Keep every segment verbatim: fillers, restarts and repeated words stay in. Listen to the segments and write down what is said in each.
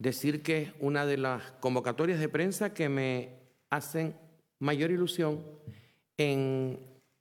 decir que es una de las convocatorias de prensa que me hacen mayor ilusión en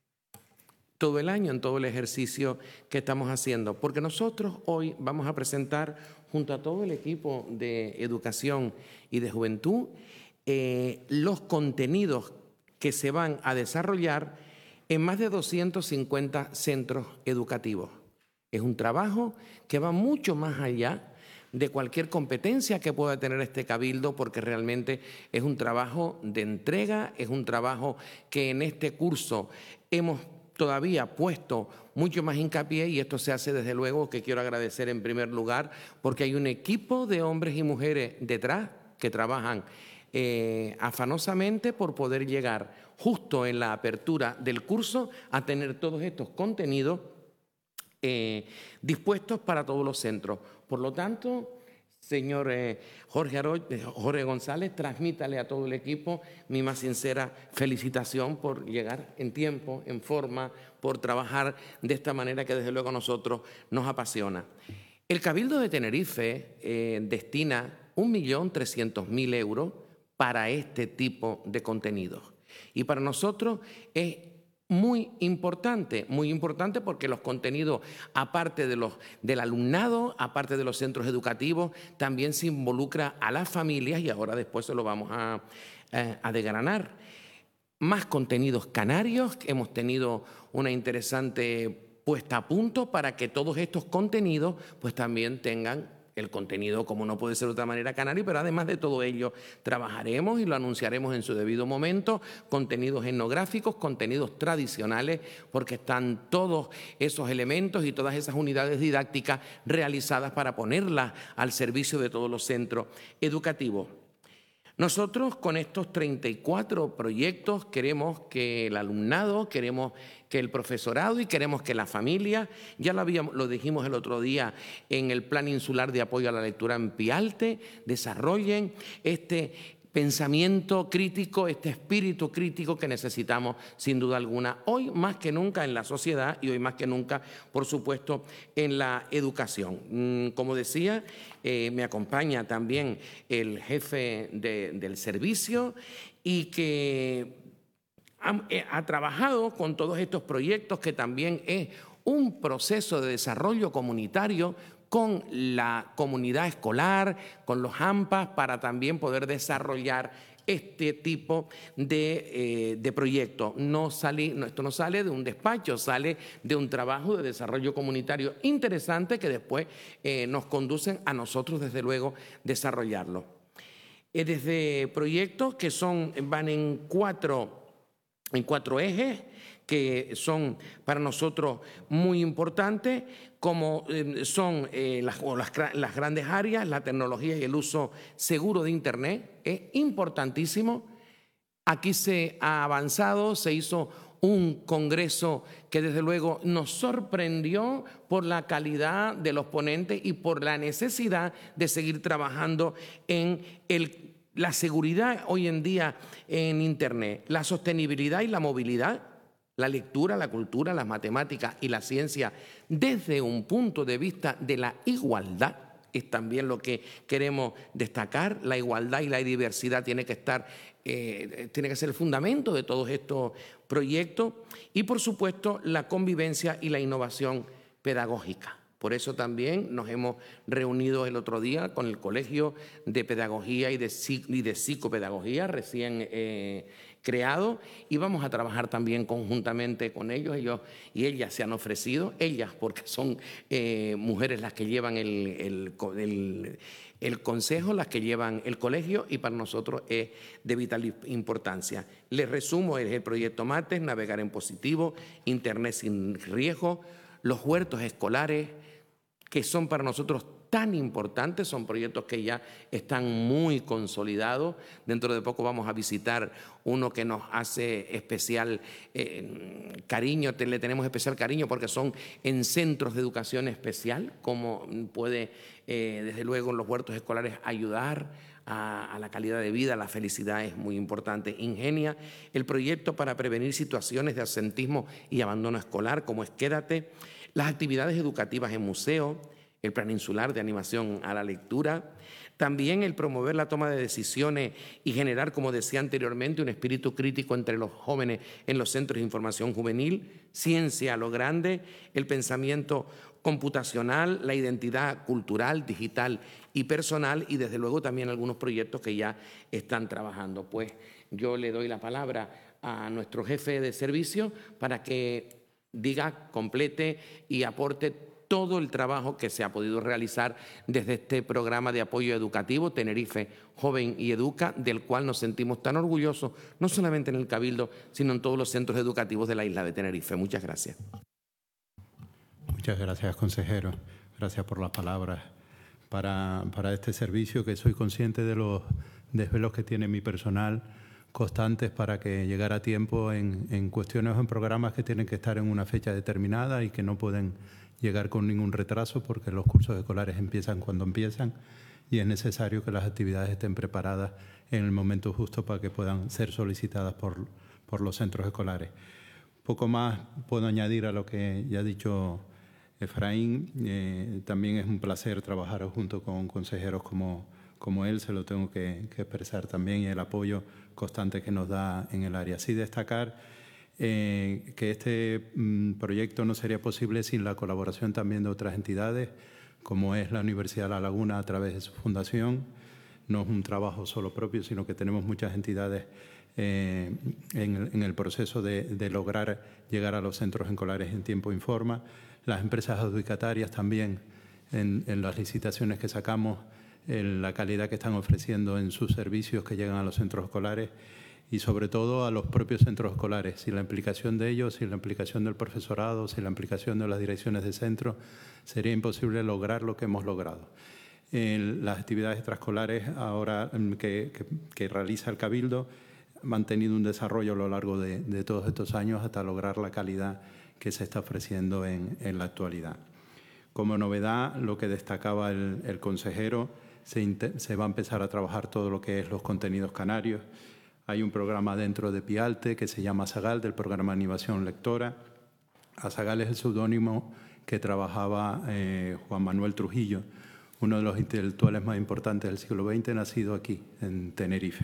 todo el año, en todo el ejercicio que estamos haciendo, porque nosotros hoy vamos a presentar junto a todo el equipo de educación y de juventud eh, los contenidos que se van a desarrollar en más de doscientos cincuenta centros educativos. Es un trabajo que va mucho más allá de cualquier competencia que pueda tener este cabildo, porque realmente es un trabajo de entrega, es un trabajo que en este curso hemos todavía puesto mucho más hincapié, y esto se hace desde luego, que quiero agradecer en primer lugar, porque hay un equipo de hombres y mujeres detrás que trabajan eh, afanosamente por poder llegar justo en la apertura del curso a tener todos estos contenidos eh, dispuestos para todos los centros. Por lo tanto, señor eh, Jorge, Aro, eh, Jorge González, transmítale a todo el equipo mi más sincera felicitación por llegar en tiempo, en forma, por trabajar de esta manera que desde luego a nosotros nos apasiona. El Cabildo de Tenerife eh, destina un millón trescientos mil euros para este tipo de contenidos. Y para nosotros es muy importante, muy importante porque los contenidos, aparte de los, del alumnado, aparte de los centros educativos, también se involucra a las familias, y ahora después se lo vamos a, a, a desgranar. Más contenidos canarios, hemos tenido una interesante puesta a punto para que todos estos contenidos pues también tengan el contenido, como no puede ser de otra manera, canario, pero además de todo ello trabajaremos y lo anunciaremos en su debido momento, contenidos etnográficos, contenidos tradicionales, porque están todos esos elementos y todas esas unidades didácticas realizadas para ponerlas al servicio de todos los centros educativos. Nosotros con estos treinta y cuatro proyectos queremos que el alumnado, queremos que el profesorado y queremos que la familia, ya lo, habíamos, lo dijimos el otro día en el Plan Insular de Apoyo a la Lectura en Pialte, desarrollen este pensamiento crítico, este espíritu crítico que necesitamos sin duda alguna, hoy más que nunca en la sociedad y hoy más que nunca, por supuesto, en la educación. Como decía, eh, me acompaña también el jefe de, del servicio y que ha, eh, ha trabajado con todos estos proyectos, que también es un proceso de desarrollo comunitario con la comunidad escolar, con los AMPAs, para también poder desarrollar este tipo de, eh, de proyectos. No sale, no, esto no sale de un despacho, sale de un trabajo de desarrollo comunitario interesante que después eh, nos conducen a nosotros, desde luego, desarrollarlo. Eh, desde proyectos que son, van en cuatro, en cuatro ejes, que son para nosotros muy importantes, como eh, son eh, las, las, las grandes áreas, la tecnología y el uso seguro de Internet. Es importantísimo. Aquí se ha avanzado, se hizo un congreso que desde luego nos sorprendió por la calidad de los ponentes y por la necesidad de seguir trabajando en el, la seguridad hoy en día en Internet, la sostenibilidad y la movilidad, la lectura, la cultura, las matemáticas y la ciencia desde un punto de vista de la igualdad. Es también lo que queremos destacar. La igualdad y la diversidad tiene que estar, eh, tiene que ser el fundamento de todos estos proyectos, y por supuesto la convivencia y la innovación pedagógica. Por eso también nos hemos reunido el otro día con el Colegio de Pedagogía y de, y de Psicopedagogía recién eh, creado, y vamos a trabajar también conjuntamente con ellos. Ellos y ellas se han ofrecido, ellas porque son eh, mujeres las que llevan el, el, el, el consejo, las que llevan el colegio, y para nosotros es de vital importancia. Les resumo: es el proyecto MATES, Navegar en Positivo, Internet sin riesgo, los huertos escolares, que son para nosotros tan importantes, son proyectos que ya están muy consolidados. Dentro de poco vamos a visitar uno que nos hace especial eh, cariño, le tenemos especial cariño porque son en centros de educación especial, como puede eh, desde luego en los huertos escolares ayudar a, a la calidad de vida, la felicidad es muy importante. Ingenia, el proyecto para prevenir situaciones de absentismo y abandono escolar, como es Quédate, las actividades educativas en museo, el Plan Insular de Animación a la Lectura, también el promover la toma de decisiones y generar, como decía anteriormente, un espíritu crítico entre los jóvenes en los centros de información juvenil, ciencia a lo grande, el pensamiento computacional, la identidad cultural, digital y personal, y desde luego también algunos proyectos que ya están trabajando. Pues yo le doy la palabra a nuestro jefe de servicio para que diga, complete y aporte todo el trabajo que se ha podido realizar desde este programa de apoyo educativo Tenerife Joven y Educa, del cual nos sentimos tan orgullosos, no solamente en el Cabildo, sino en todos los centros educativos de la isla de Tenerife. Muchas gracias. Muchas gracias, consejero. Gracias por las palabras. Para, para este servicio, que soy consciente de los desvelos que tiene mi personal constantes para que llegara a tiempo en, en cuestiones o en programas que tienen que estar en una fecha determinada y que no pueden llegar con ningún retraso porque los cursos escolares empiezan cuando empiezan y es necesario que las actividades estén preparadas en el momento justo para que puedan ser solicitadas por, por los centros escolares. Poco más puedo añadir a lo que ya ha dicho Efraín. Eh, también es un placer trabajar junto con consejeros como, como él, se lo tengo que, que expresar también, y el apoyo constante que nos da en el área. Sí destacar Eh, que este mm, proyecto no sería posible sin la colaboración también de otras entidades, como es la Universidad de La Laguna a través de su fundación. No es un trabajo solo propio, sino que tenemos muchas entidades eh, en, el, en el proceso de, de lograr llegar a los centros escolares en tiempo y forma. Las empresas adjudicatarias también, en, en las licitaciones que sacamos, en la calidad que están ofreciendo en sus servicios que llegan a los centros escolares, y sobre todo a los propios centros escolares. Sin la implicación de ellos, sin la implicación del profesorado, sin la implicación de las direcciones de centro, sería imposible lograr lo que hemos logrado. En las actividades extraescolares ahora que, que, que realiza el Cabildo han tenido un desarrollo a lo largo de, de todos estos años hasta lograr la calidad que se está ofreciendo en, en la actualidad. Como novedad, lo que destacaba el, el consejero, se, se va a empezar a trabajar todo lo que es los contenidos canarios. Hay un programa dentro de Pialte que se llama ASAGAL, del programa de Animación Lectora. ASAGAL es el seudónimo que trabajaba eh, Juan Manuel Trujillo, uno de los intelectuales más importantes del siglo veinte, nacido aquí, en Tenerife.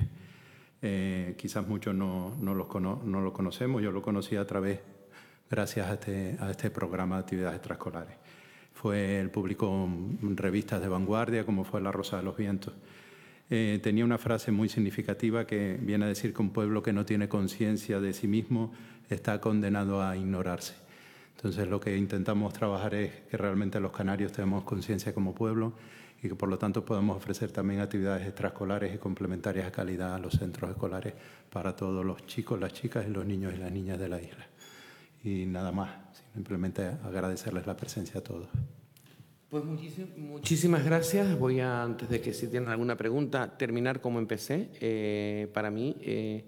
Eh, quizás muchos no, no, los cono no lo conocemos, yo lo conocí a través, gracias a este, a este programa de actividades extraescolares. Fue, él publicó revistas de vanguardia, como fue La Rosa de los Vientos. Eh, tenía una frase muy significativa que viene a decir que un pueblo que no tiene conciencia de sí mismo está condenado a ignorarse. Entonces, lo que intentamos trabajar es que realmente los canarios tenemos conciencia como pueblo y que, por lo tanto, podamos ofrecer también actividades extraescolares y complementarias a calidad a los centros escolares para todos los chicos, las chicas y los niños y las niñas de la isla. Y nada más, simplemente agradecerles la presencia a todos. Pues muchísimas, muchísimas gracias. Voy a, antes de que si tienen alguna pregunta, terminar como empecé. Eh, para mí eh,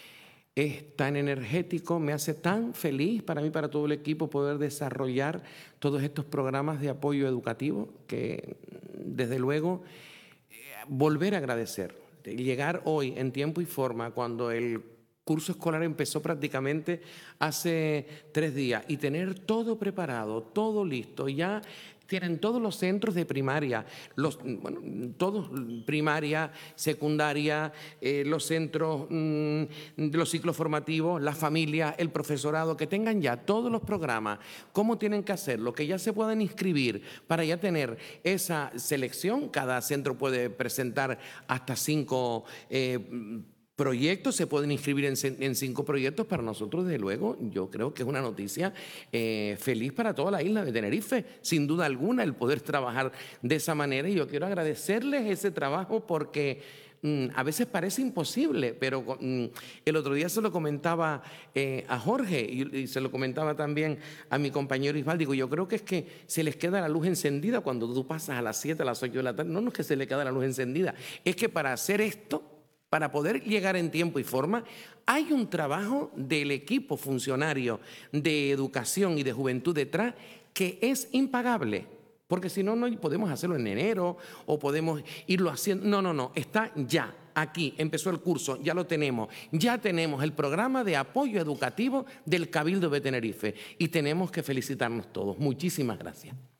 es tan energético, me hace tan feliz, para mí, para todo el equipo, poder desarrollar todos estos programas de apoyo educativo que, desde luego, eh, volver a agradecer. Llegar hoy en tiempo y forma, cuando el curso escolar empezó prácticamente hace tres días, y tener todo preparado, todo listo, ya tienen todos los centros de primaria, los, bueno, todos, primaria, secundaria, eh, los centros mmm, de los ciclos formativos, las familias, el profesorado, que tengan ya todos los programas, cómo tienen que hacerlo, que ya se puedan inscribir para ya tener esa selección. Cada centro puede presentar hasta cinco eh, proyectos, se pueden inscribir en, en cinco proyectos. Para nosotros, desde luego, yo creo que es una noticia eh, feliz para toda la isla de Tenerife, sin duda alguna, el poder trabajar de esa manera. Y yo quiero agradecerles ese trabajo porque mm, a veces parece imposible, pero mm, el otro día se lo comentaba eh, a Jorge y, y se lo comentaba también a mi compañero Isbal. Digo, yo creo que es que se les queda la luz encendida cuando tú pasas a las siete, a las ocho de la tarde. No, no es que se les queda la luz encendida, es que para hacer esto, para poder llegar en tiempo y forma, hay un trabajo del equipo funcionario de educación y de juventud detrás que es impagable, porque si no, no podemos hacerlo en enero o podemos irlo haciendo. No, no, no, está ya, aquí, empezó el curso, ya lo tenemos, ya tenemos el programa de apoyo educativo del Cabildo de Tenerife y tenemos que felicitarnos todos. Muchísimas gracias.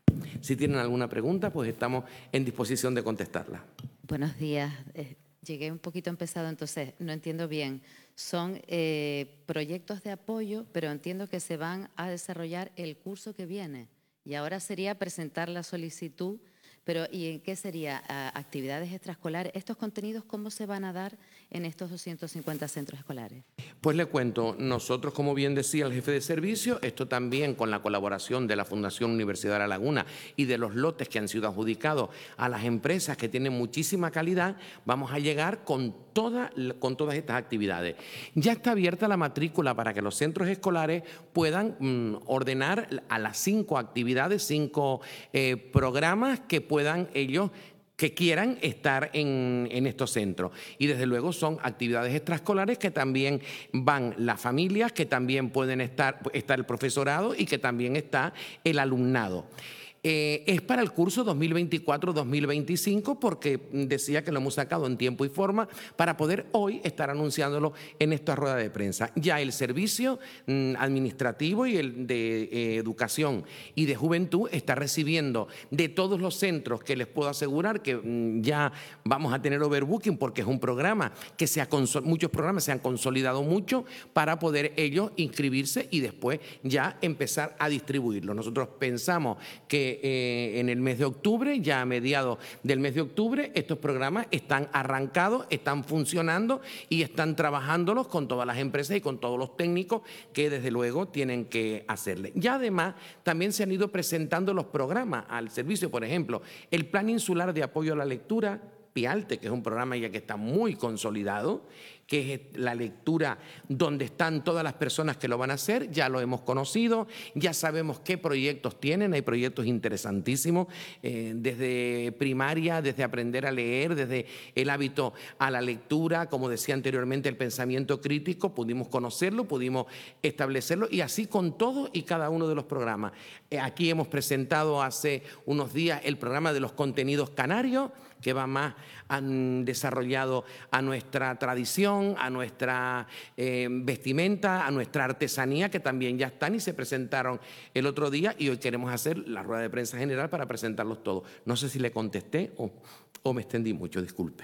Si tienen alguna pregunta, pues estamos en disposición de contestarla. Buenos días. Eh, llegué un poquito empezado, entonces no entiendo bien. Son eh, proyectos de apoyo, pero entiendo que se van a desarrollar el curso que viene. Y ahora sería presentar la solicitud, pero ¿y en qué sería? ¿A actividades extraescolares? ¿Estos contenidos cómo se van a dar en estos doscientos cincuenta centros escolares? Pues le cuento, nosotros, como bien decía el jefe de servicio, esto también con la colaboración de la Fundación Universidad de La Laguna y de los lotes que han sido adjudicados a las empresas que tienen muchísima calidad, vamos a llegar con, toda, con todas estas actividades. Ya está abierta la matrícula para que los centros escolares puedan mmm, ordenar a las cinco actividades, cinco eh, programas que puedan ellos que quieran estar en, en estos centros. Y desde luego son actividades extraescolares que también van las familias, que también pueden estar, está el profesorado y que también está el alumnado. Eh, es para el curso dos mil veinticuatro dos mil veinticinco porque decía que lo hemos sacado en tiempo y forma para poder hoy estar anunciándolo en esta rueda de prensa. Ya el servicio mm, administrativo y el de eh, educación y de juventud está recibiendo de todos los centros, que les puedo asegurar que mm, ya vamos a tener overbooking porque es un programa que se ha muchos programas se han consolidado mucho para poder ellos inscribirse y después ya empezar a distribuirlo. Nosotros pensamos que Eh, en el mes de octubre, ya a mediados del mes de octubre, estos programas están arrancados, están funcionando y están trabajándolos con todas las empresas y con todos los técnicos que desde luego tienen que hacerle. Ya además también se han ido presentando los programas al servicio, por ejemplo, el Plan Insular de Apoyo a la Lectura, PIALTE, que es un programa ya que está muy consolidado, que es la lectura donde están todas las personas que lo van a hacer, ya lo hemos conocido, ya sabemos qué proyectos tienen, hay proyectos interesantísimos, eh, desde primaria, desde aprender a leer, desde el hábito a la lectura, como decía anteriormente, el pensamiento crítico, pudimos conocerlo, pudimos establecerlo y así con todo y cada uno de los programas. Eh, aquí hemos presentado hace unos días el programa de los contenidos canarios, que va más han desarrollado a nuestra tradición, a nuestra eh, vestimenta, a nuestra artesanía, que también ya están y se presentaron el otro día y hoy queremos hacer la rueda de prensa general para presentarlos todos. No sé si le contesté o, o me extendí mucho, disculpe.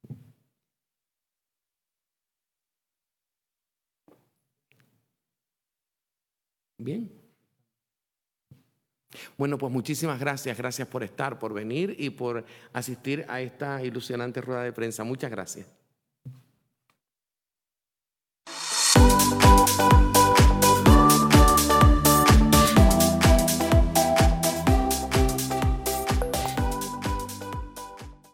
Bien. Bueno, pues muchísimas gracias, gracias por estar, por venir y por asistir a esta ilusionante rueda de prensa. Muchas gracias.